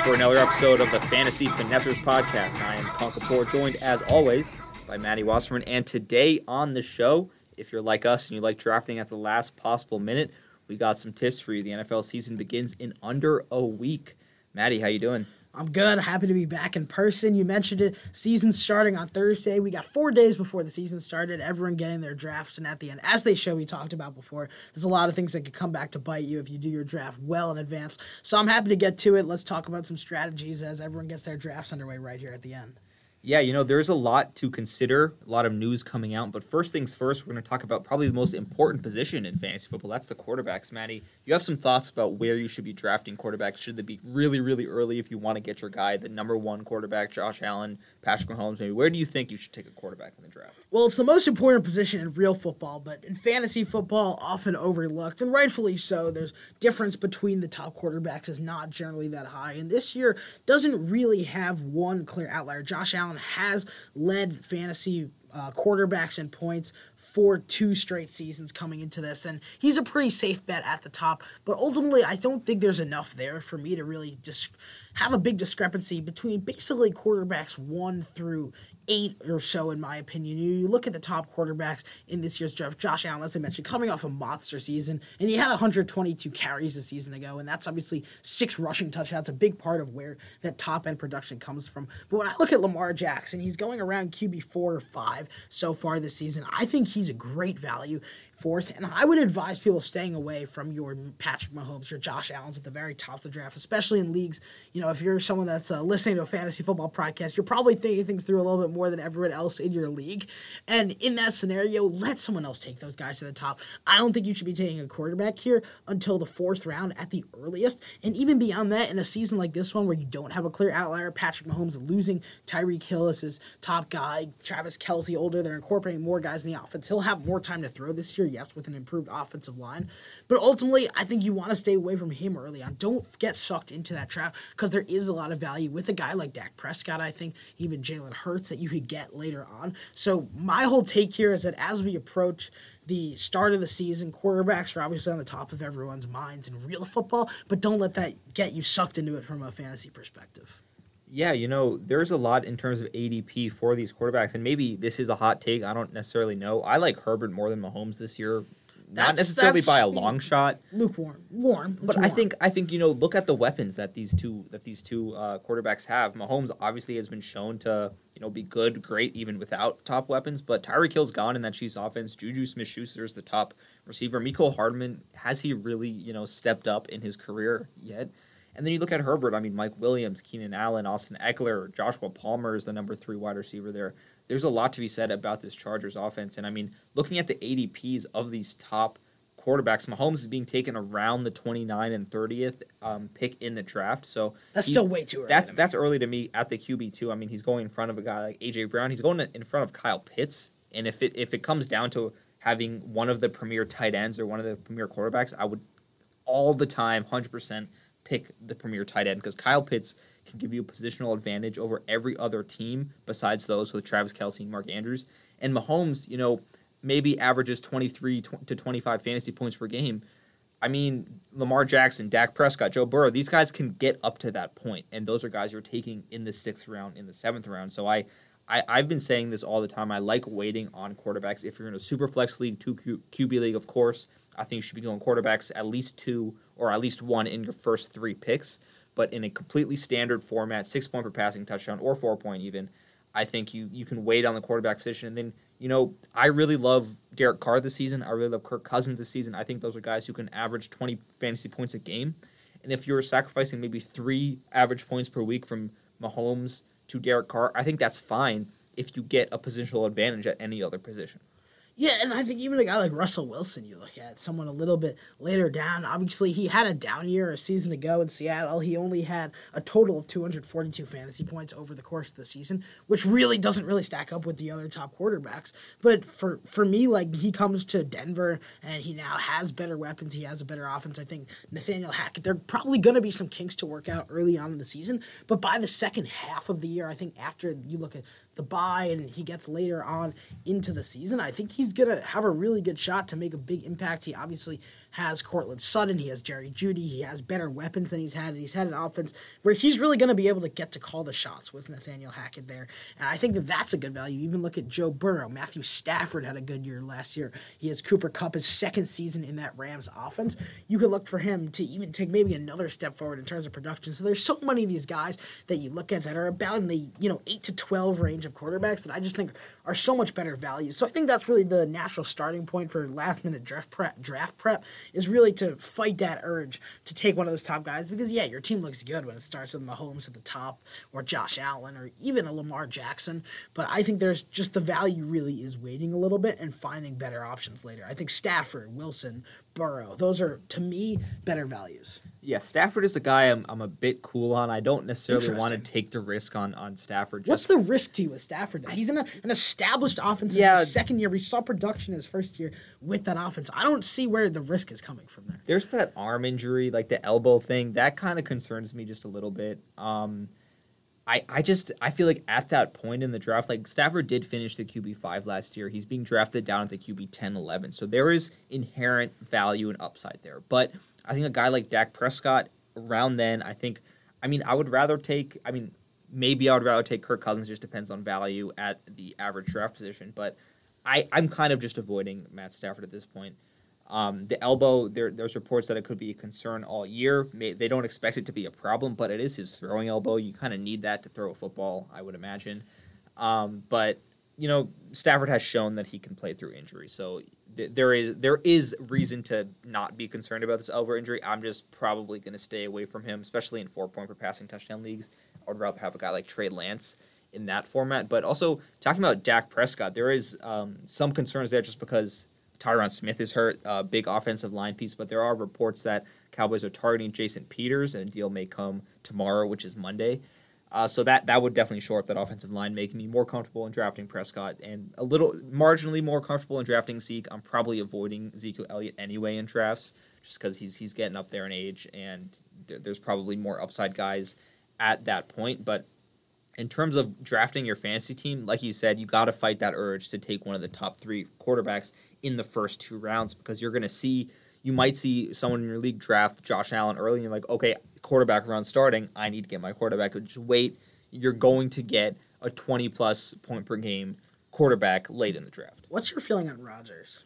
for another episode of the Fantasy Finessers Podcast. I am Con Kapoor, joined as always by Maddie Wasserman. And today on the show, if you're like us and you like drafting at the last possible minute, we got some tips for you. The NFL season begins in under a week. Maddie, how you doing? I'm good. Happy to be back in person. You mentioned it. Season's starting on Thursday. We got 4 days before the season started. Everyone getting their drafts. And at the end, as we talked about before, there's a lot of things that could come back to bite you if you do your draft well in advance. So I'm happy to get to it. Let's talk about some strategies as everyone gets their drafts underway right here at the end. Yeah, there's a lot to consider, a lot of news coming out. But first things first, we're going to talk about probably the most important position in fantasy football. That's the quarterbacks. Maddie, you have some thoughts about where you should be drafting quarterbacks? Should they be really, really early if you want to get your guy, the number one quarterback, Josh Allen, Patrick Mahomes? Maybe where do you think you should take a quarterback in the draft? Well, it's the most important position in real football, but in fantasy football, often overlooked, and rightfully so. There's difference between the top quarterbacks is not generally that high, and this year doesn't really have one clear outlier. Josh Allen has led fantasy quarterbacks in points for 2 straight seasons coming into this, and he's a pretty safe bet at the top, but ultimately I don't think there's enough there for me to really just have a big discrepancy between basically quarterbacks 1 through 8 or so, in my opinion. You look at the top quarterbacks in this year's draft. Josh Allen, as I mentioned, coming off a monster season, and he had 122 carries a season ago, and that's obviously 6 rushing touchdowns, a big part of where that top-end production comes from. But when I look at Lamar Jackson, he's going around QB 4 or 5 so far this season. I think he's a great value. 4th, and I would advise people staying away from your Patrick Mahomes, your Josh Allens at the very top of the draft, especially in leagues. If you're someone that's listening to a fantasy football podcast, you're probably thinking things through a little bit more than everyone else in your league. And in that scenario, let someone else take those guys to the top. I don't think you should be taking a quarterback here until the 4th round at the earliest. And even beyond that, in a season like this one where you don't have a clear outlier, Patrick Mahomes losing Tyreek Hill as his top guy, Travis Kelce older, they're incorporating more guys in the offense. He'll have more time to throw this year. Yes, with an improved offensive line. But ultimately, I think you want to stay away from him early on. Don't get sucked into that trap because there is a lot of value with a guy like Dak Prescott, I think, even Jalen Hurts that you could get later on. So my whole take here is that as we approach the start of the season, quarterbacks are obviously on the top of everyone's minds in real football, but don't let that get you sucked into it from a fantasy perspective. Yeah, there's a lot in terms of ADP for these quarterbacks, and maybe this is a hot take. I don't necessarily know. I like Herbert more than Mahomes this year, not necessarily by a long shot. Lukewarm, but I think look at the weapons that these two quarterbacks have. Mahomes obviously has been shown to be good, great even without top weapons. But Tyreek Hill's gone in that Chiefs offense. Juju Smith-Schuster is the top receiver. Mecole Hardman, has he really stepped up in his career yet? And then you look at Herbert, Mike Williams, Keenan Allen, Austin Eckler, Joshua Palmer is the number 3 wide receiver there. There's a lot to be said about this Chargers offense. And, looking at the ADPs of these top quarterbacks, Mahomes is being taken around the 29th and 30th pick in the draft. So that's still way too early. That's early to me at the QB, too. He's going in front of a guy like A.J. Brown. He's going in front of Kyle Pitts. And if it comes down to having one of the premier tight ends or one of the premier quarterbacks, I would all the time, 100%, pick the premier tight end because Kyle Pitts can give you a positional advantage over every other team besides those with Travis Kelce and Mark Andrews. And Mahomes, maybe averages 23 to 25 fantasy points per game. Lamar Jackson, Dak Prescott, Joe Burrow, these guys can get up to that point, and those are guys you're taking in the 6th round, in the 7th round. So I've been saying this all the time. I like waiting on quarterbacks. If you're in a super flex league, 2 QB league, of course, I think you should be going quarterbacks at least 2 or at least 1 in your first 3 picks. But in a completely standard format, 6 point per passing touchdown or 4 point even, I think you can wait on the quarterback position. And then, I really love Derek Carr this season. I really love Kirk Cousins this season. I think those are guys who can average 20 fantasy points a game. And if you're sacrificing maybe 3 average points per week from Mahomes to Derek Carr, I think that's fine if you get a positional advantage at any other position. Yeah, and I think even a guy like Russell Wilson, you look at someone a little bit later down. Obviously, he had a down year a season ago in Seattle. He only had a total of 242 fantasy points over the course of the season, which really doesn't really stack up with the other top quarterbacks. But for me, he comes to Denver, and he now has better weapons. He has a better offense. I think Nathaniel Hackett, there are probably going to be some kinks to work out early on in the season. But by the second half of the year, I think after you look at the bye and he gets later on into the season, I think he's going to have a really good shot to make a big impact. He obviously has Cortland Sutton, he has Jerry Jeudy, he has better weapons than he's had, and he's had an offense where he's really going to be able to get to call the shots with Nathaniel Hackett there. And I think that that's a good value. Even look at Joe Burrow. Matthew Stafford had a good year last year. He has Cooper Kupp, his second season in that Rams offense. You could look for him to even take maybe another step forward in terms of production. So there's so many of these guys that you look at that are about in the 8 to 12 range of quarterbacks that I just think are so much better value. So I think that's really the natural starting point for last minute draft prep is really to fight that urge to take one of those top guys because, yeah, your team looks good when it starts with Mahomes at the top or Josh Allen or even a Lamar Jackson. But I think there's just the value really is waiting a little bit and finding better options later. I think Stafford, Wilson, Burrow, those are, to me, better values. Yeah, Stafford is a guy I'm a bit cool on. I don't necessarily want to take the risk on Stafford. What's the risk to you with Stafford? He's in an established offense in his second year. We saw production in his first year with that offense. I don't see where the risk is coming from there. There's that arm injury, like the elbow thing. That kind of concerns me just a little bit. I feel like at that point in the draft, like Stafford did finish the QB5 last year. He's being drafted down at the QB 10, 11. So there is inherent value and upside there. But I think a guy like Dak Prescott around then, maybe I would rather take Kirk Cousins, just depends on value at the average draft position. But I'm kind of just avoiding Matt Stafford at this point. The elbow, there's reports that it could be a concern all year. They don't expect it to be a problem, but it is his throwing elbow. You kind of need that to throw a football, I would imagine. But Stafford has shown that he can play through injury, so there is reason to not be concerned about this elbow injury. I'm just probably going to stay away from him, especially in 4-point per passing touchdown leagues. I would rather have a guy like Trey Lance in that format. But also, talking about Dak Prescott, there is some concerns there just because Tyron Smith is hurt, big offensive line piece, but there are reports that Cowboys are targeting Jason Peters, and a deal may come tomorrow, which is Monday. So that would definitely shore up that offensive line, making me more comfortable in drafting Prescott and a little marginally more comfortable in drafting Zeke. I'm probably avoiding Ezekiel Elliott anyway in drafts, just because he's getting up there in age, and there's probably more upside guys at that point. But in terms of drafting your fantasy team, like you said, you got to fight that urge to take one of the top 3 quarterbacks in the first 2 rounds, because you might see someone in your league draft Josh Allen early, and you're like, okay, quarterback round starting, I need to get my quarterback. Just wait, you're going to get a 20-plus point per game quarterback late in the draft. What's your feeling on Rodgers?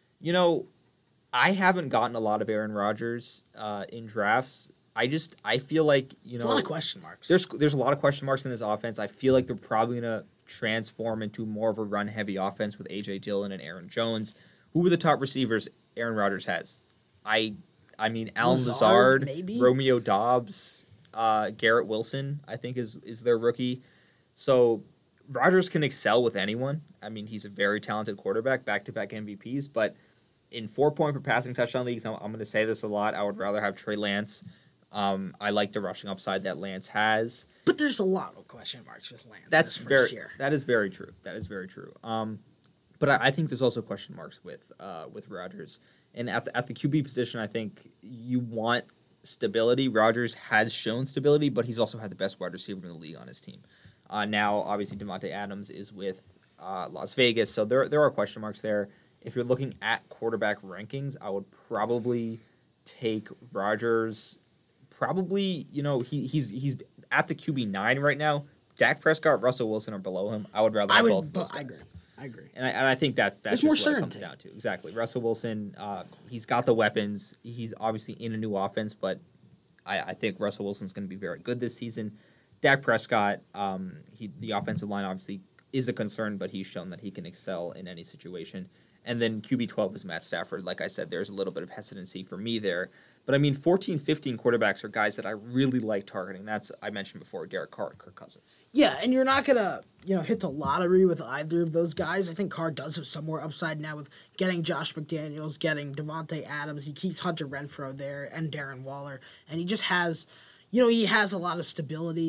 I haven't gotten a lot of Aaron Rodgers in drafts. I feel like, There's a lot of question marks. There's a lot of question marks in this offense. I feel like they're probably going to transform into more of a run-heavy offense with A.J. Dillon and Aaron Jones. Who are the top receivers Aaron Rodgers has? Alan Lazard, maybe? Romeo Doubs, Garrett Wilson, I think is their rookie. So Rodgers can excel with anyone. He's a very talented quarterback, back-to-back MVPs, but in 4-point per passing touchdown leagues, I'm going to say this a lot, I would rather have Trey Lance. I like the rushing upside that Lance has. But there's a lot of question marks with Lance. That is very true. But I think there's also question marks with Rodgers. And at the QB position, I think you want stability. Rodgers has shown stability, but he's also had the best wide receiver in the league on his team. Now, obviously, Devontae Adams is with Las Vegas, so there are question marks there. If you're looking at quarterback rankings, I would probably take Rodgers. Probably, he's at the QB9 right now. Dak Prescott, Russell Wilson are below him. I would rather have both of those guys. I agree. And I think that's just more what certainty. it comes down to. Exactly. Russell Wilson, he's got the weapons. He's obviously in a new offense, but I think Russell Wilson's going to be very good this season. Dak Prescott, the offensive line obviously is a concern, but he's shown that he can excel in any situation. And then QB12 is Matt Stafford. Like I said, there's a little bit of hesitancy for me there. But 14, 15 quarterbacks are guys that I really like targeting. That's, I mentioned before, Derek Carr, Kirk Cousins. Yeah, and you're not going to, hit the lottery with either of those guys. I think Carr does have some more upside now with getting Josh McDaniels, getting Devontae Adams. He keeps Hunter Renfrow there and Darren Waller. And he just has, he has a lot of stability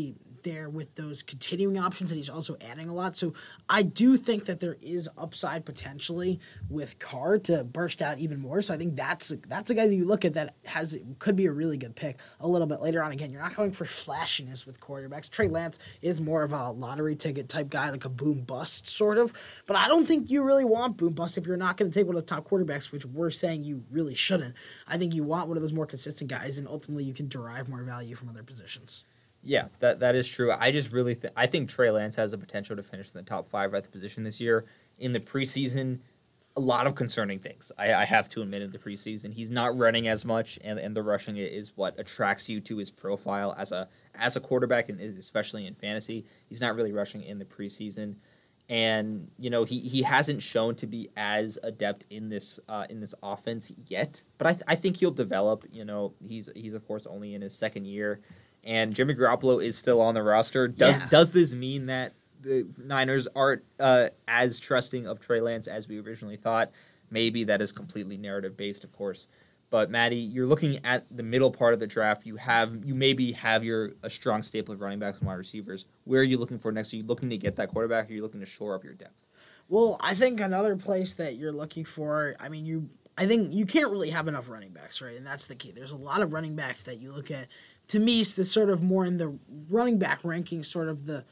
up there with those continuing options, and he's also adding a lot. So I do think that there is upside potentially with Carr to burst out even more. So I think that's a guy that you look at that could be a really good pick a little bit later on. Again, you're not going for flashiness with quarterbacks. Trey Lance is more of a lottery ticket type guy, like a boom bust sort of. But I don't think you really want boom bust if you're not going to take one of the top quarterbacks, which we're saying you really shouldn't. I think you want one of those more consistent guys, and ultimately you can derive more value from other positions. Yeah, that is true. I just really I think Trey Lance has the potential to finish in the top 5 at the position this year. In the preseason, a lot of concerning things. I have to admit, in the preseason, he's not running as much, and the rushing is what attracts you to his profile as a quarterback, and especially in fantasy. He's not really rushing in the preseason, and he hasn't shown to be as adept in this offense yet. But I think he'll develop. He's of course only in his second year. And Jimmy Garoppolo is still on the roster. Does this mean that the Niners aren't as trusting of Trey Lance as we originally thought? Maybe. That is completely narrative based, of course. But Maddie, you're looking at the middle part of the draft. You maybe have a strong staple of running backs and wide receivers. Where are you looking for next? Are you looking to get that quarterback? Or are you looking to shore up your depth? Well, I think another place that you're looking for. I think you can't really have enough running backs, right? And that's the key. There's a lot of running backs that you look at. To me, it's sort of more in the running back ranking, sort of the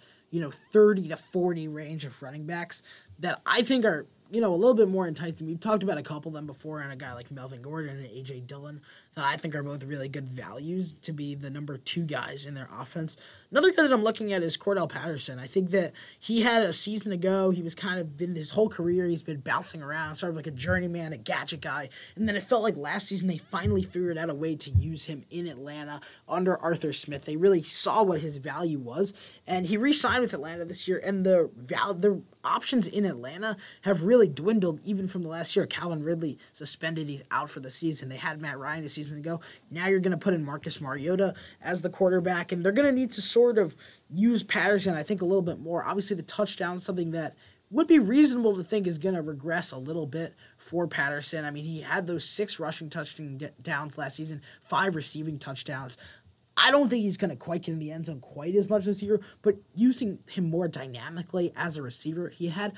30 to 40 range of running backs that I think are a little bit more enticing. We've talked about a couple of them before, and a guy like Melvin Gordon and A.J. Dillon that I think are both really good values to be the number 2 guys in their offense. Another guy that I'm looking at is Cordell Patterson. I think that he had a season ago. He was kind of been his whole career. He's been bouncing around, sort of like a journeyman, a gadget guy. And then it felt like last season they finally figured out a way to use him in Atlanta under Arthur Smith. They really saw what his value was, and he re-signed with Atlanta this year. And the options in Atlanta have really dwindled even from the last year. Calvin Ridley suspended; he's out for the season. They had Matt Ryan a season ago. Now you're going to put in Marcus Mariota as the quarterback, and they're going to need to sort of use Patterson, I think, a little bit more. Obviously, the touchdown is something that would be reasonable to think is going to regress a little bit for Patterson. I mean, he had those 6 rushing touchdowns last season, 5 receiving touchdowns. I don't think he's going to quite get in the end zone quite as much this year, but using him more dynamically as a receiver, he had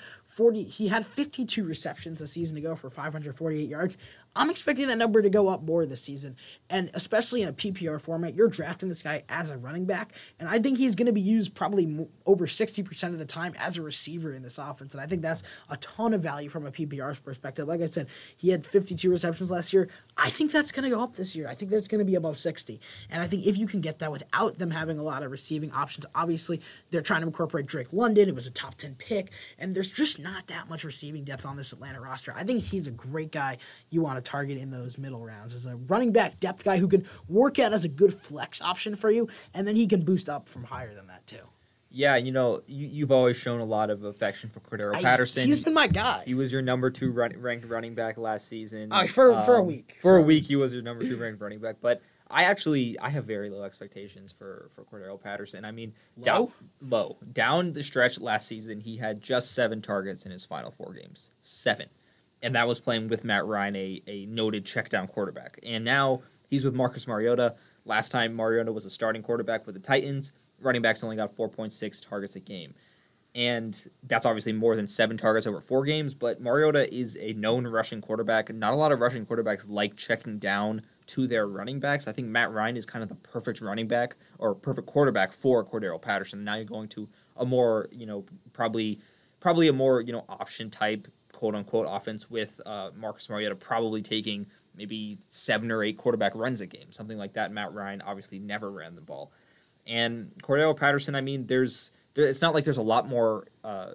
52 receptions a season ago for 548 yards. I'm expecting that number to go up more this season, and especially in a PPR format, you're drafting this guy as a running back, and I think he's going to be used probably over 60% of the time as a receiver in this offense, and I think that's a ton of value from a PPR perspective. Like I said, he had 52 receptions last year. I think that's going to go up this year. I think that's going to be above 60, and I think if you can get that without them having a lot of receiving options, obviously they're trying to incorporate Drake London. It was a top 10 pick, and there's just not that much receiving depth on this Atlanta roster. I think he's a great guy you want to target in those middle rounds as a running back depth guy who can work out as a good flex option for you, and then he can boost up from higher than that too. Yeah, you've always shown a lot of affection for Cordero Patterson. He's been my guy. He was your number 2 ranked running back last season. For a week. For a week, he was your number 2 ranked running back, but I have very low expectations for Cordero Patterson. I mean, low. Down the stretch last season, he had just 7 targets in his final 4 games. 7. And that was playing with Matt Ryan, a noted check-down quarterback. And now he's with Marcus Mariota. Last time Mariota was a starting quarterback with the Titans, running backs only got 4.6 targets a game. And that's obviously more than 7 targets over 4 games, but Mariota is a known rushing quarterback. Not a lot of rushing quarterbacks like checking down to their running backs. I think Matt Ryan is kind of the perfect running back or perfect quarterback for Cordero Patterson. Now you're going to a more, probably a more, option type, quote unquote, offense with Marcus Mariota probably taking maybe 7 or 8 quarterback runs a game, something like that. Matt Ryan obviously never ran the ball. And Cordero Patterson, I mean, it's not like there's a lot more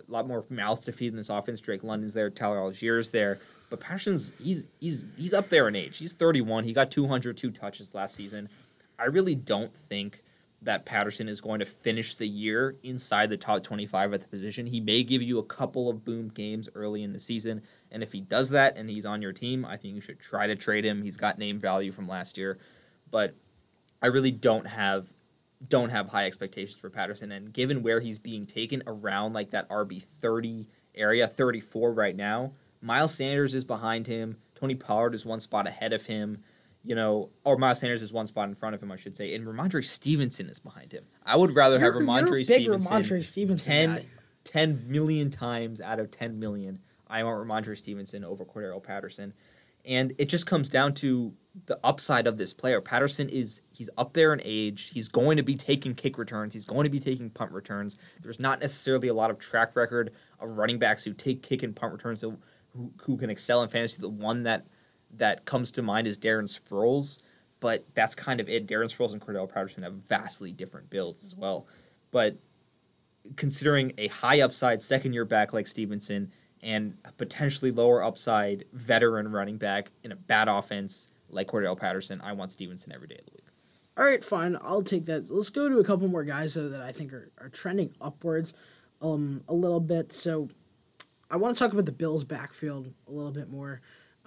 mouths to feed in this offense. Drake London's there, Tyler Allgeier's there, but Patterson's he's up there in age. He's 31. He got 202 touches last season. I really don't think that Patterson is going to finish the year inside the top 25 at the position. He may give you a couple of boom games early in the season, and if he does that and he's on your team, I think you should try to trade him. He's got name value from last year, but I really don't have high expectations for Patterson, and given where he's being taken around like that RB 30 area, 34 right now, Miles Sanders is behind him, Tony Pollard is one spot ahead of him. or Miles Sanders is one spot in front of him, I should say, and Ramondre Stevenson is behind him. I would rather have You're a Ramondre big Stevenson, Ramondre Stevenson guy. 10 million times out of 10 million. I want Ramondre Stevenson over Cordero Patterson. And it just comes down to the upside of this player. Patterson he's up there in age. He's going to be taking kick returns. He's going to be taking punt returns. There's not necessarily a lot of track record of running backs who take kick and punt returns who can excel in fantasy. The one that comes to mind is Darren Sproles, but that's kind of it. Darren Sproles and Cordell Patterson have vastly different builds as well. But considering a high upside second-year back like Stevenson and a potentially lower upside veteran running back in a bad offense like Cordell Patterson, I want Stevenson every day of the week. All right, fine. I'll take that. Let's go to a couple more guys, though, that I think are trending upwards a little bit. So I want to talk about the Bills' backfield a little bit more.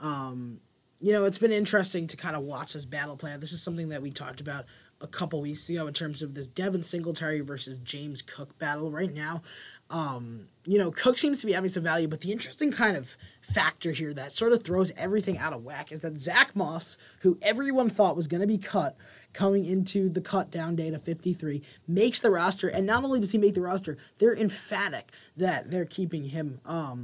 It's been interesting to kind of watch this battle play out. This is something that we talked about a couple weeks ago in terms of this Devin Singletary versus James Cook battle right now. Cook seems to be having some value, but the interesting kind of factor here that sort of throws everything out of whack is that Zach Moss, who everyone thought was going to be cut coming into the cut down date of 53, makes the roster. And not only does he make the roster, they're emphatic that they're keeping him.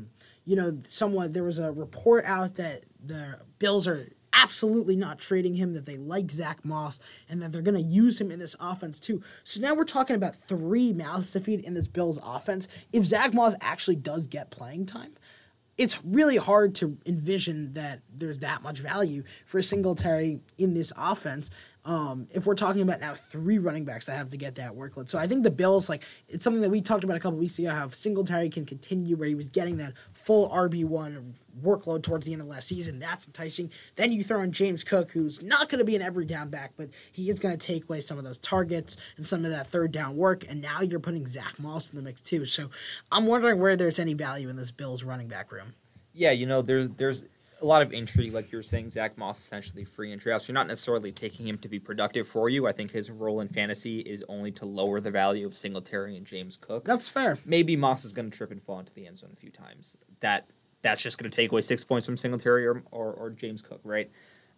There was a report out that the Bills are absolutely not trading him, that they like Zach Moss, and that they're going to use him in this offense too. So now we're talking about 3 mouths to feed in this Bills offense. If Zach Moss actually does get playing time, it's really hard to envision that there's that much value for Singletary in this offense. If we're talking about now 3 running backs that have to get that workload. So I think the Bills, it's something that we talked about a couple weeks ago, how Singletary can continue where he was getting that full RB1 workload towards the end of last season. That's enticing. Then you throw in James Cook, who's not going to be an every down back, but he is going to take away some of those targets and some of that third down work. And now you're putting Zach Moss in the mix too. So I'm wondering where there's any value in this Bills running back room. Yeah, there's a lot of intrigue, like you were saying. Zach Moss essentially free in drafts. You're not necessarily taking him to be productive for you. I think his role in fantasy is only to lower the value of Singletary and James Cook. That's fair. Maybe Moss is going to trip and fall into the end zone a few times. That's just going to take away 6 points from Singletary or James Cook, right?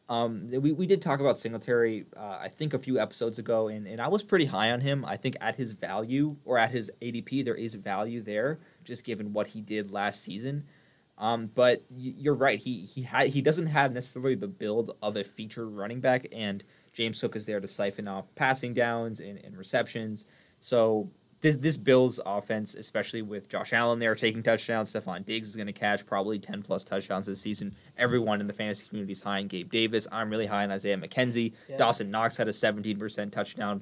We did talk about Singletary, I think, a few episodes ago, and I was pretty high on him. I think at his value, or at his ADP, there is value there, just given what he did last season. But you're right. He doesn't have necessarily the build of a featured running back, and James Cook is there to siphon off passing downs and receptions. So this Bills offense, especially with Josh Allen there taking touchdowns, Stephon Diggs is going to catch probably 10 plus touchdowns this season. Everyone in the fantasy community is high on Gabe Davis. I'm really high on Isaiah McKenzie. Yeah. Dawson Knox had a 17% touchdown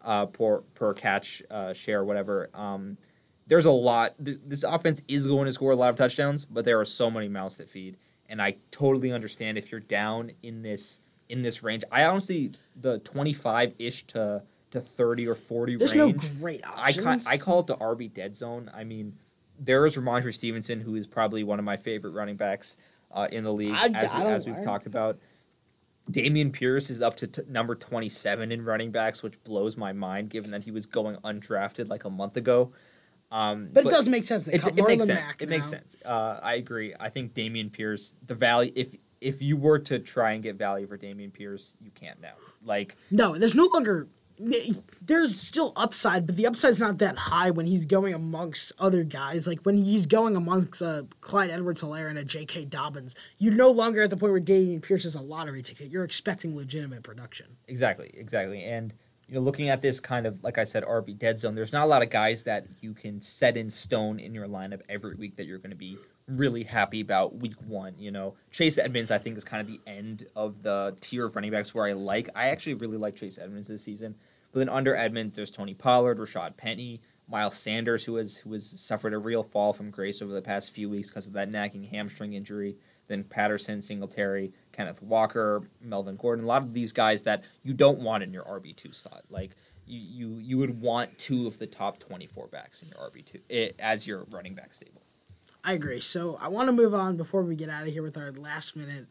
per catch share, whatever. There's a lot. This offense is going to score a lot of touchdowns, but there are so many mouths to feed, and I totally understand if you're down in this range. I honestly, the 25-ish to 30 or 40 There's range. There's no great options. I call it the RB dead zone. I mean, there is Ramondre Stevenson, who is probably one of my favorite running backs in the league, as we've talked about. Dameon Pierce is up to number 27 in running backs, which blows my mind, given that he was going undrafted like a month ago. But it does make sense. It makes sense. It makes sense. I agree. I think Dameon Pierce, the value, if you were to try and get value for Dameon Pierce, you can't now. No, there's no longer. There's still upside, but the upside's not that high when he's going amongst other guys. Like when he's going amongst Clyde Edwards-Helaire and a J.K. Dobbins, you're no longer at the point where Dameon Pierce is a lottery ticket. You're expecting legitimate production. Exactly. And looking at this kind of, like I said, RB dead zone, there's not a lot of guys that you can set in stone in your lineup every week that you're going to be really happy about week 1. Chase Edmonds, I think, is kind of the end of the tier of running backs where I actually really like Chase Edmonds this season. But then under Edmonds, there's Tony Pollard, Rashad Penny, Miles Sanders, who has suffered a real fall from grace over the past few weeks because of that nagging hamstring injury. Then Patterson, Singletary, Kenneth Walker, Melvin Gordon. A lot of these guys that you don't want in your RB2 slot. Like, you would want 2 of the top 24 backs in your RB2 as your running back stable. I agree. So I want to move on before we get out of here with our last minute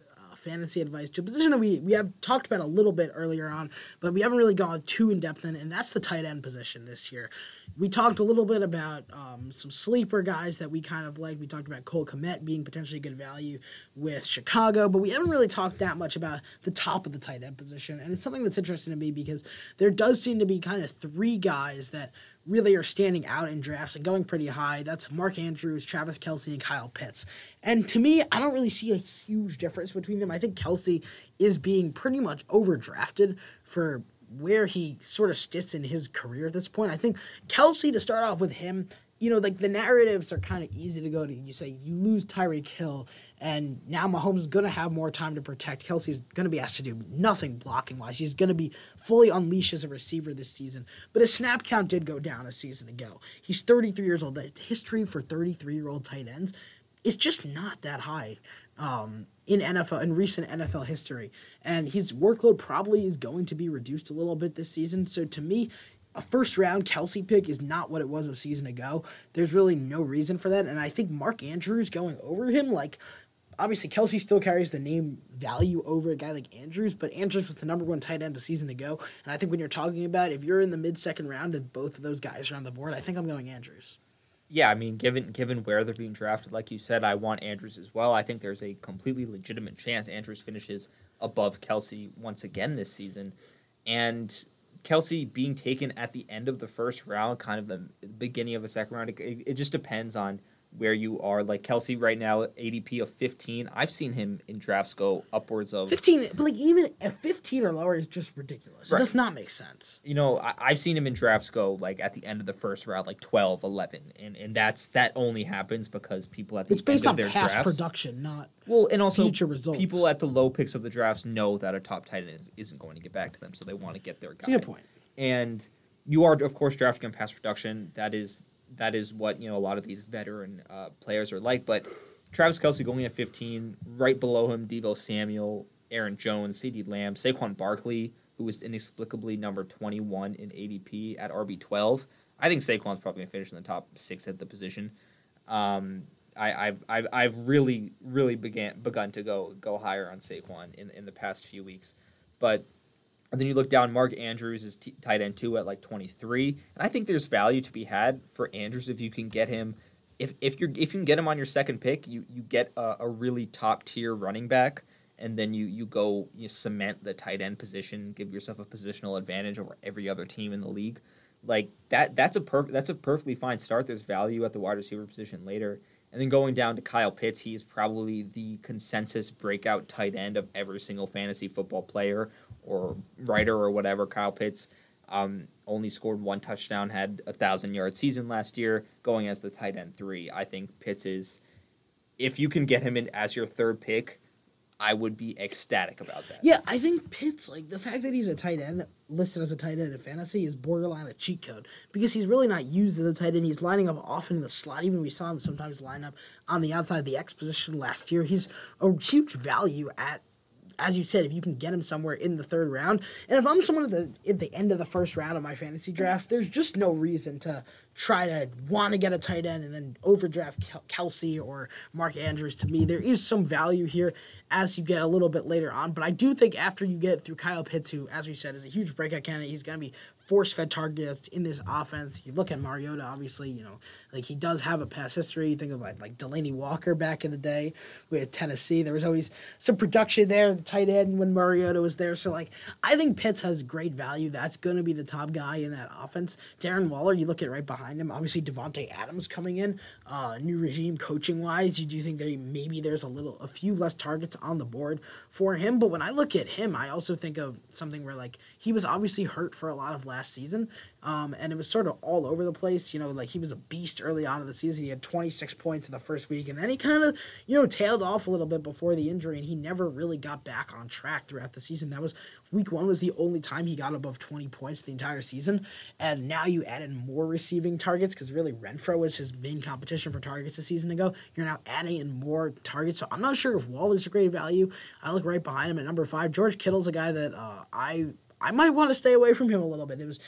fantasy advice to a position that we have talked about a little bit earlier on, but we haven't really gone too in depth in, and that's the tight end position this year. We talked a little bit about some sleeper guys that we kind of like. We talked about Cole Kmet being potentially good value with Chicago, but we haven't really talked that much about the top of the tight end position, and it's something that's interesting to me because there does seem to be kind of three guys that really are standing out in drafts and going pretty high. That's Mark Andrews, Travis Kelce, and Kyle Pitts. And to me, I don't really see a huge difference between them. I think Kelce is being pretty much overdrafted for where he sort of sits in his career at this point. I think Kelce, to start off with him, like the narratives are kind of easy to go to. You say you lose Tyreek Hill, and now Mahomes is going to have more time to protect. Kelce's going to be asked to do nothing blocking-wise. He's going to be fully unleashed as a receiver this season. But his snap count did go down a season ago. He's 33 years old. The history for 33-year-old tight ends is just not that high in recent NFL history. And his workload probably is going to be reduced a little bit this season. So to me, a first-round Kelce pick is not what it was a season ago. There's really no reason for that. And I think Mark Andrews going over him, obviously Kelce still carries the name value over a guy like Andrews, but Andrews was the number one tight end a season ago. And I think when you're talking about if you're in the mid-second round and both of those guys are on the board, I think I'm going Andrews. Yeah, I mean, given where they're being drafted, like you said, I want Andrews as well. I think there's a completely legitimate chance Andrews finishes above Kelce once again this season. And Kelce being taken at the end of the first round, kind of the beginning of the second round, it just depends on where you are. Like Kelce right now, ADP of 15. I've seen him in drafts go upwards of 15, but even at 15 or lower is just ridiculous. Right. It does not make sense. I've seen him in drafts go at the end of the first round, 12, 11, and that only happens because people at the end of their drafts. It's based on past production, not and also future results. People at the low picks of the drafts know that a top tight end isn't going to get back to them, so they want to get their guy. That's a good point. And you are, of course, drafting on past production. That is what a lot of these veteran players are like. But Travis Kelce going at 15, right below him, Deebo Samuel, Aaron Jones, CeeDee Lamb, Saquon Barkley, who was inexplicably number 21 in ADP at RB12. I think Saquon's probably going to finish in the top 6 at the position. I've really begun to go higher on Saquon in the past few weeks, but. And then you look down, Mark Andrews is tight end 2 at 23. And I think there's value to be had for Andrews if you can get him. If you can get him on your second pick, you get a really top tier running back, and then you cement the tight end position, give yourself a positional advantage over every other team in the league. That's a perfectly fine start. There's value at the wide receiver position later. And then going down to Kyle Pitts, he's probably the consensus breakout tight end of every single fantasy football player or writer or whatever. Kyle Pitts only scored 1 touchdown, had a 1,000-yard season last year, going as the tight end 3. I think Pitts is, if you can get him in as your third pick, I would be ecstatic about that. Yeah, I think Pitts, the fact that he's a tight end, listed as a tight end in fantasy, is borderline a cheat code because he's really not used as a tight end. He's lining up often in the slot. Even we saw him sometimes line up on the outside of the X position last year. He's a huge value at, as you said, if you can get him somewhere in the third round. And if I'm someone at the end of the first round of my fantasy drafts, there's just no reason to try to want to get a tight end and then overdraft Kelce or Mark Andrews. To me, there is some value here as you get a little bit later on. But I do think after you get through Kyle Pitts, who, as we said, is a huge breakout candidate, he's going to be force-fed targets in this offense. You look at Mariota, obviously, he does have a past history. You think of like Delaney Walker back in the day with Tennessee. There was always some production there at the tight end when Mariota was there. So, I think Pitts has great value. That's going to be the top guy in that offense. Darren Waller, you look at right behind him. Obviously, Devontae Adams coming in. New regime coaching-wise, you do think there's a few less targets on the board for him. But when I look at him, I also think of something where, he was obviously hurt for a lot of last season, and it was sort of all over the place. He was a beast early on in the season. He had 26 points in the first week, and then he kind of, tailed off a little bit before the injury, and he never really got back on track throughout the season. That was week 1 was the only time he got above 20 points the entire season, and now you added more receiving targets because really Renfrow was his main competition for targets a season ago. You're now adding in more targets, so I'm not sure if Waller's a great value. I look right behind him at number 5. George Kittle's a guy that I might want to stay away from him a little bit. It was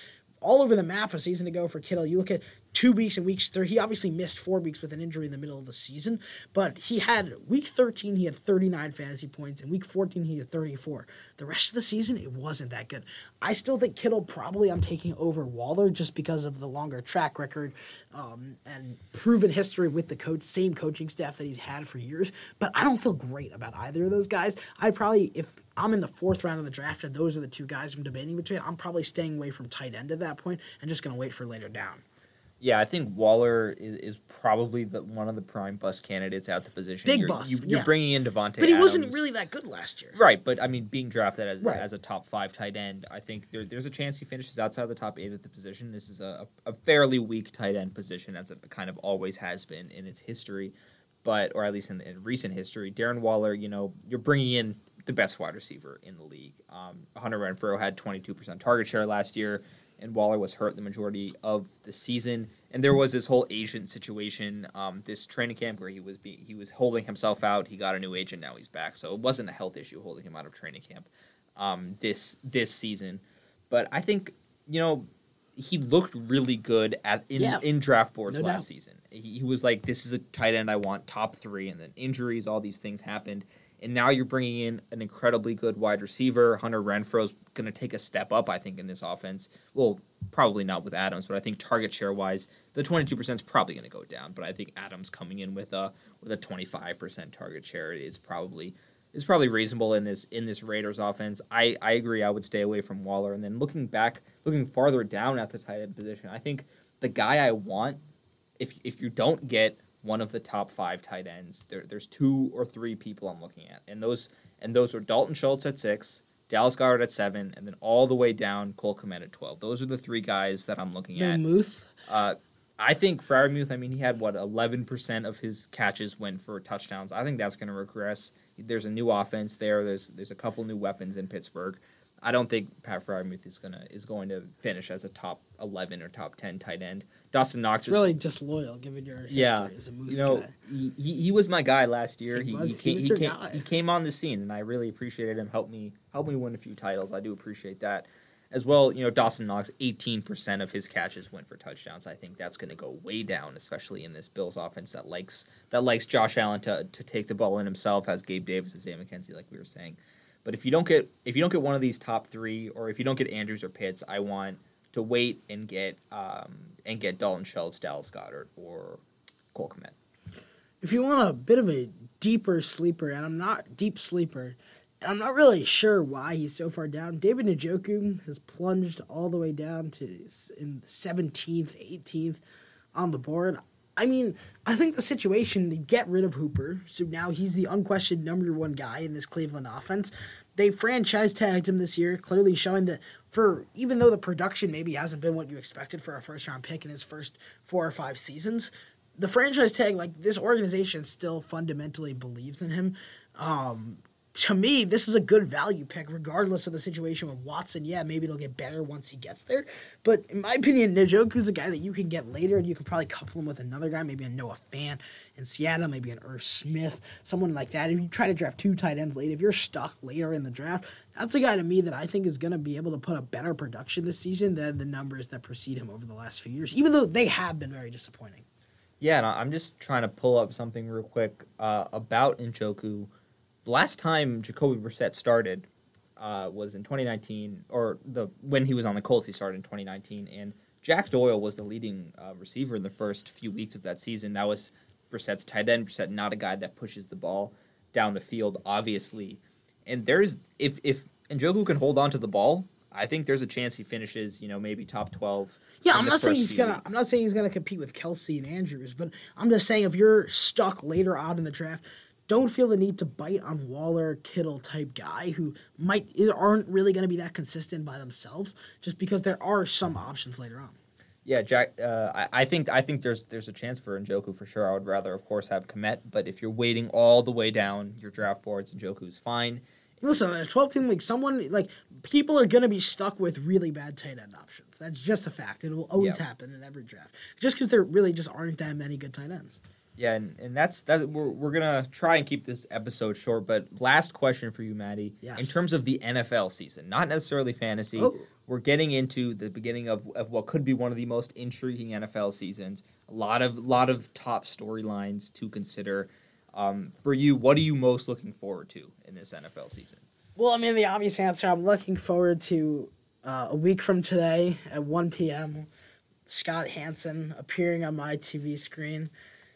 all over the map a season ago for Kittle. You look at 2 weeks and weeks 3. He obviously missed 4 weeks with an injury in the middle of the season, but he had week 13, he had 39 fantasy points, and week 14, he had 34. The rest of the season, it wasn't that good. I still think Kittle probably I'm taking over Waller just because of the longer track record and proven history with the same coaching staff that he's had for years, but I don't feel great about either of those guys. I'd probably, if I'm in the 4th round of the draft and those are the 2 guys I'm debating between, I'm probably staying away from tight end at that point and just going to wait for later down. Yeah, I think Waller is probably one of the prime bust candidates at the position. Big bust. You're bringing in Devontae But he Adams. wasn't really that good last year. Right, but I mean, being drafted as a top 5 tight end, I think there's a chance he finishes outside the top 8 at the position. This is a fairly weak tight end position, as it kind of always has been in its history, or at least in recent history. Darren Waller, you're bringing in the best wide receiver in the league. Hunter Renfrow had 22% target share last year, and Waller was hurt the majority of the season. And there was this whole agent situation, this training camp where he was holding himself out. He got a new agent, now he's back. So it wasn't a health issue holding him out of training camp this season. But I think, he looked really good in draft boards last season. He was like, this is a tight end I want, top 3, and then injuries, all these things happened. And now you're bringing in an incredibly good wide receiver. Hunter Renfrow's going to take a step up, I think, in this offense. Well, probably not with Adams, but I think target share-wise, the 22% is probably going to go down. But I think Adams coming in with a 25% target share is probably reasonable in this Raiders offense. I agree. I would stay away from Waller. And then looking farther down at the tight end position, I think the guy I want, if you don't get one of the top 5 tight ends, there's 2 or 3 people I'm looking at, and those are Dalton Schultz at 6, Dallas Goedert at 7, and then all the way down Cole Kmet at 12. Those are the 3 guys that I'm looking at. Muth. I think Freiermuth, he had 11% of his catches went for touchdowns. I think that's going to regress. There's a new offense there. There's a couple new weapons in Pittsburgh. I don't think Pat Freiermuth is going to finish as a top 11 or top 10 tight end. Dawson Knox is really disloyal given your history as a Moose guy. He was my guy last year. He came on the scene, and I really appreciated him. Help me win a few titles. I do appreciate that. As well, Dawson Knox, 18% of his catches went for touchdowns. I think that's going to go way down, especially in this Bills offense that likes Josh Allen to take the ball in himself, has Gabe Davis, as Zay McKenzie, like we were saying. But if you don't get one of these top 3, or if you don't get Andrews or Pitts, I want to wait and get Dalton Schultz, Dallas Goedert, or Cole Kmet. If you want a bit of a deeper sleeper, and I'm not really sure why he's so far down. David Njoku has plunged all the way down to in 17th, 18th on the board. I think the situation, they get rid of Hooper, so now he's the unquestioned number 1 guy in this Cleveland offense. They franchise tagged him this year, clearly showing that even though the production maybe hasn't been what you expected for a first-round pick in his first 4 or 5 seasons, the franchise tag, this organization still fundamentally believes in him. To me, this is a good value pick, regardless of the situation with Watson. Yeah, maybe it'll get better once he gets there. But in my opinion, Njoku's a guy that you can get later, and you can probably couple him with another guy, maybe a Noah Fant in Seattle, maybe an Irv Smith, someone like that. If you try to draft 2 tight ends late, if you're stuck later in the draft, that's a guy to me that I think is going to be able to put a better production this season than the numbers that precede him over the last few years, even though they have been very disappointing. Yeah, and I'm just trying to pull up something real quick about Njoku. The last time Jacoby Brissett started was in 2019, when he was on the Colts, he started in 2019, and Jack Doyle was the leading receiver in the first few weeks of that season. That was Brissett's tight end. Brissett, not a guy that pushes the ball down the field, obviously. And if Njoku can hold on to the ball, I think there's a chance he finishes, maybe top 12. Yeah, I'm not saying he's gonna compete with Kelsey and Andrews, but I'm just saying if you're stuck later on in the draft, don't feel the need to bite on Waller, Kittle type guy who aren't really going to be that consistent by themselves, just because there are some options later on. Yeah, Jack. I think there's a chance for Njoku for sure. I would rather, of course, have Kmet, but if you're waiting all the way down your draft boards, Njoku's fine. Listen, in a 12-team league, people are going to be stuck with really bad tight end options. That's just a fact. It will always happen in every draft, just because there really just aren't that many good tight ends. Yeah, and that's that. We're gonna try and keep this episode short. But last question for you, Maddie. Yes. In terms of the NFL season, not necessarily fantasy. Oh. We're getting into the beginning of what could be one of the most intriguing NFL seasons. A lot of top storylines to consider. For you, what are you most looking forward to in this NFL season? Well, I mean, the obvious answer, I'm looking forward to a week from today at 1 p.m., Scott Hansen appearing on my TV screen.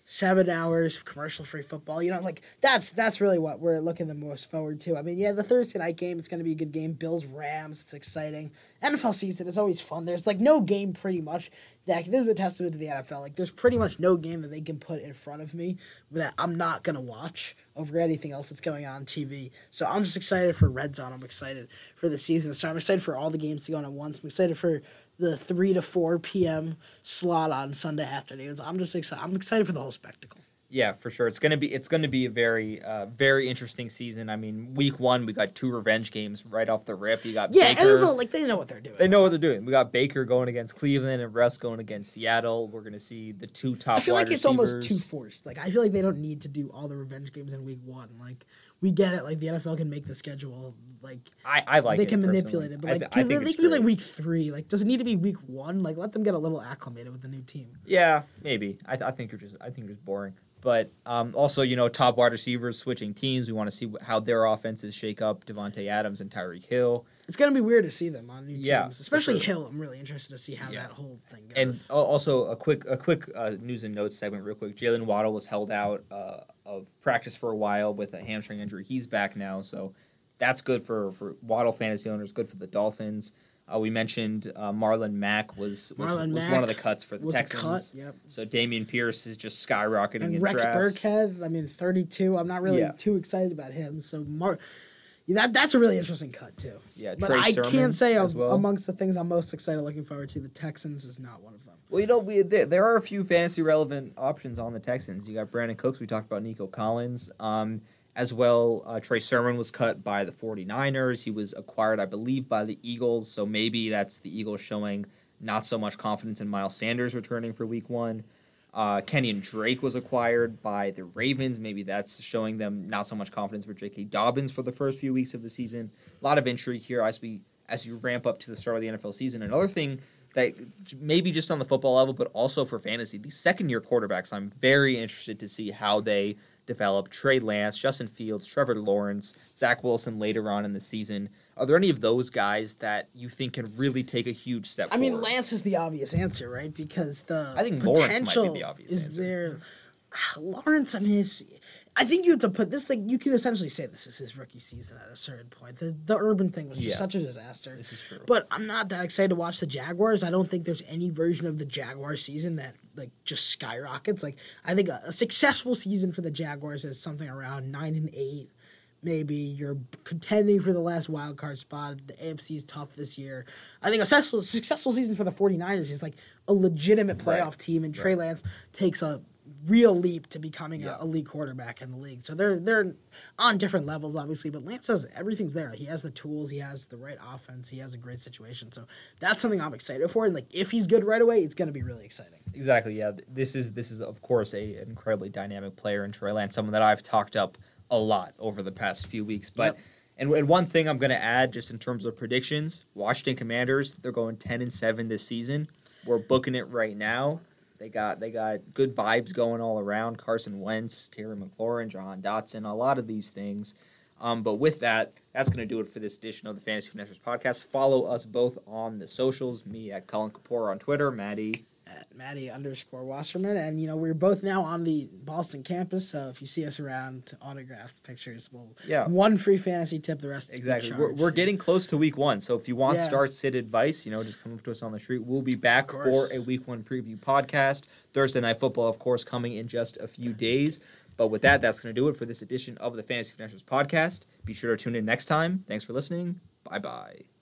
7 hours of commercial-free football. You know, like, that's really what we're looking the most forward to. I mean, yeah, the Thursday night game, it's going to be a good game. Bills-Rams, it's exciting. NFL season is always fun. There's, like, no game pretty much that, this is a testament to the NFL. Like, there's pretty much no game that they can put in front of me that I'm not going to watch over anything else that's going on TV. So I'm just excited for Red Zone. I'm excited for the season. So I'm excited for all the games to go on at once. I'm excited for the 3 to 4 p.m. slot on Sunday afternoons. I'm just excited. I'm excited for the whole spectacle. Yeah, for sure. It's gonna be a very interesting season. I mean, week 1 we got 2 revenge games right off the rip. You got Baker. NFL, like, they know what they're doing. They know what they're doing. We got Baker going against Cleveland and Russ going against Seattle. We're gonna see the 2 top. I feel like it's receivers. almost too forced. Like, I feel like they don't need to do all the revenge games in week 1. Like, we get it. Like, the NFL can make the schedule. Like, I like they it, can personally. manipulate it, but like I think they can do like week 3. Like, does it need to be week 1? Like, let them get a little acclimated with the new team. Yeah, maybe. I think you're just boring. But also, you know, top wide receivers switching teams. We want to see how their offenses shake up. Devontae Adams and Tyreek Hill. It's gonna be weird to see them on new teams, especially sure. Hill. I'm really interested to see how that whole thing goes. And also a quick news and notes segment, real quick. Jalen Waddle was held out of practice for a while with a hamstring injury. He's back now, so that's good for Waddle fantasy owners. Good for the Dolphins. We mentioned Marlon Mack was one of the cuts for the Texans. Yep. So Dameon Pierce is just skyrocketing and in Rex drafts. Burkhead, I mean, 32. I'm not really too excited about him. So that's a really interesting cut too. Yeah, but Trey I Sermon can't say as well. amongst the things I'm most excited looking forward to, the Texans is not one of them. Well, you know, there are a few fantasy relevant options on the Texans. You got Brandon Cooks. We talked about Nico Collins. As well, Trey Sermon was cut by the 49ers. He was acquired, I believe, by the Eagles. So maybe that's the Eagles showing not so much confidence in Miles Sanders returning for week 1. Kenyon Drake was acquired by the Ravens. Maybe that's showing them not so much confidence for J.K. Dobbins for the first few weeks of the season. A lot of intrigue here as you ramp up to the start of the NFL season. Another thing that maybe just on the football level, but also for fantasy, these second-year quarterbacks, I'm very interested to see how they develop. Trey Lance, Justin Fields, Trevor Lawrence, Zach Wilson later on in the season. Are there any of those guys that you think can really take a huge step forward? I mean, Lance is the obvious answer, right? Because I think Lawrence might be the obvious answer. There. Lawrence, I mean, I think you have to put this thing. You can essentially say this is his rookie season at a certain point. The urban thing was just such a disaster. This is true. But I'm not that excited to watch the Jaguars. I don't think there's any version of the Jaguar season that like just skyrockets. Like, I think a successful season for the Jaguars is something around 9-8. Maybe you're contending for the last wild card spot. The AFC is tough this year. I think a successful season for the 49ers is like a legitimate playoff team, and Trey Lance takes a real leap to becoming a elite quarterback in the league. So they're on different levels, obviously, but Lance says everything's there. He has the tools, he has the right offense, he has a great situation. So that's something I'm excited for. And like, if he's good right away, it's going to be really exciting. Exactly. Yeah. This is of course an incredibly dynamic player in Trey Lance, someone that I've talked up a lot over the past few weeks. But and one thing I'm going to add just in terms of predictions, Washington Commanders, they're going 10-7 this season. We're booking it right now. They got good vibes going all around. Carson Wentz, Terry McLaurin, Jahan Dotson, a lot of these things. But with that, that's going to do it for this edition of the Fantasy Finessers podcast. Follow us both on the socials. Me at Colin Kapoor on Twitter. Maddie at Maddie_Wasserman. And, you know, we're both now on the Boston campus, so if you see us around, autographs, pictures, one free fantasy tip, the rest exactly. We're getting close to week 1, so if you want start sit advice, you know, just come up to us on the street. We'll be back for a week 1 preview podcast. Thursday Night Football, of course, coming in just a few days. But with that, that's going to do it for this edition of the Fantasy Finessers podcast. Be sure to tune in next time. Thanks for listening. Bye-bye.